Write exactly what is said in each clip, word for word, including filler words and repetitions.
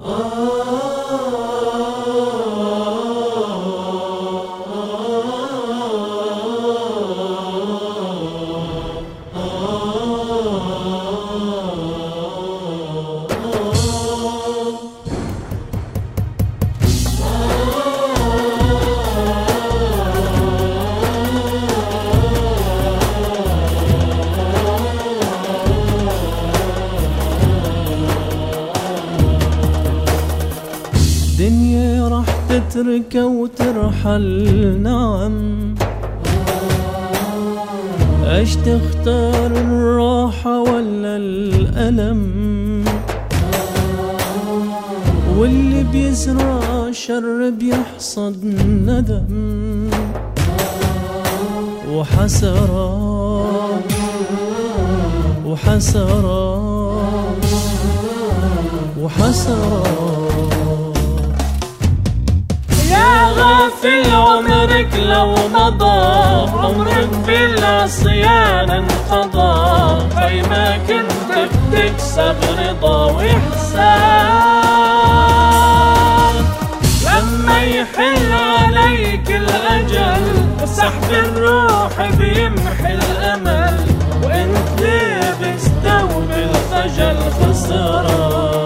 دنيا راح تترك وترحل، نعم. ايش تختار، الراحة ولا الألم؟ واللي بيزرع شر بيحصد ندم وحسرات وحسرات وحسرات. يا غافل عمرك لو مضى، عمرك بالعصيان انقضى، فيما كنت بتكسب رضا واحسان. لما يحل عليك الاجل سحب الروح بيمحي الامل، وانت بتستوي الخجل خسران.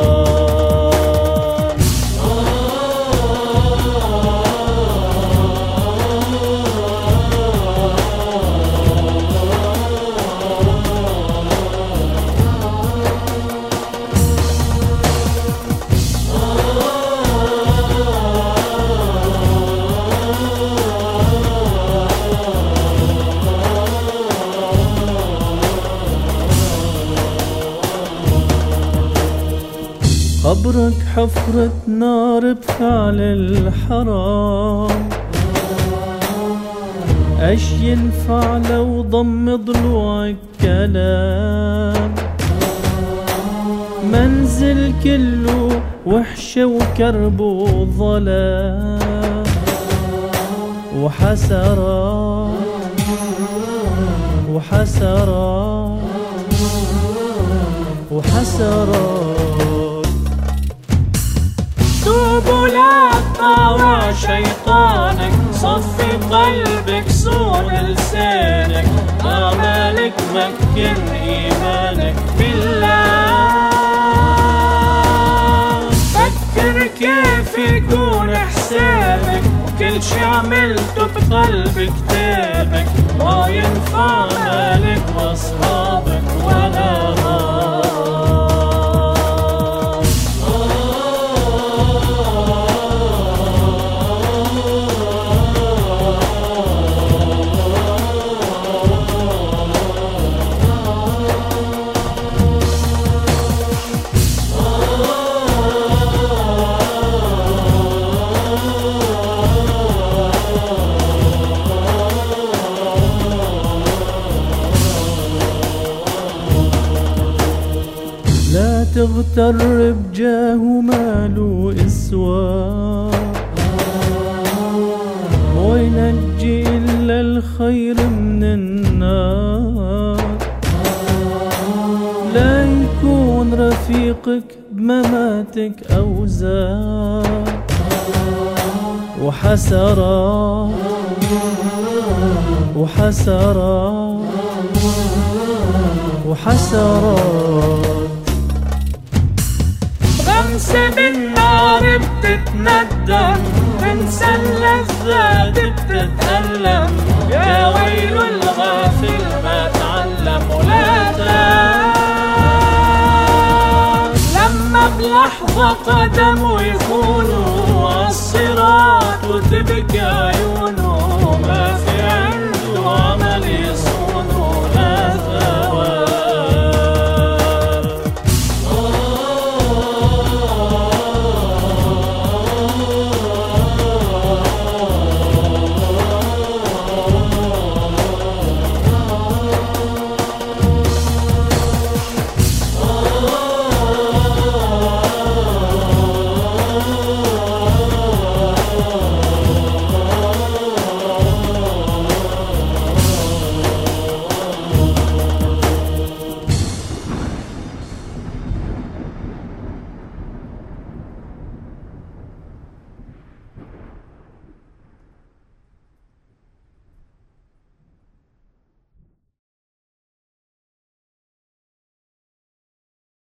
قبرك حفرة نار بفعل الحرام، ايش ينفع لو ضم ضلوعك كلام؟ منزل كله وحشة وكرب وظلام وحسرات وحسرات وحسرات. توبوا لا تطاوع شيطانك، صفي قلبك صون لسانك، أعمالك مكن إيمانك بالله. فكر كيف يكون حسابك، وكل شي عملته بقلب كتابك، ما ينفع مالك واصحابك ولا غار. لا تغتر بجاه ماله إسواء، وينجي إلا الخير من النار. لا يكون رفيقك بمماتك أوزار وحسرات وحسرات وحسرات. غمسة بالنار بتتندم، تنسى اللذات بتتألم، يا ويل الغافل ما تعلم ولا تاب. لما بلحظة قدمه يخونه عالصراط وتبكي عيونه،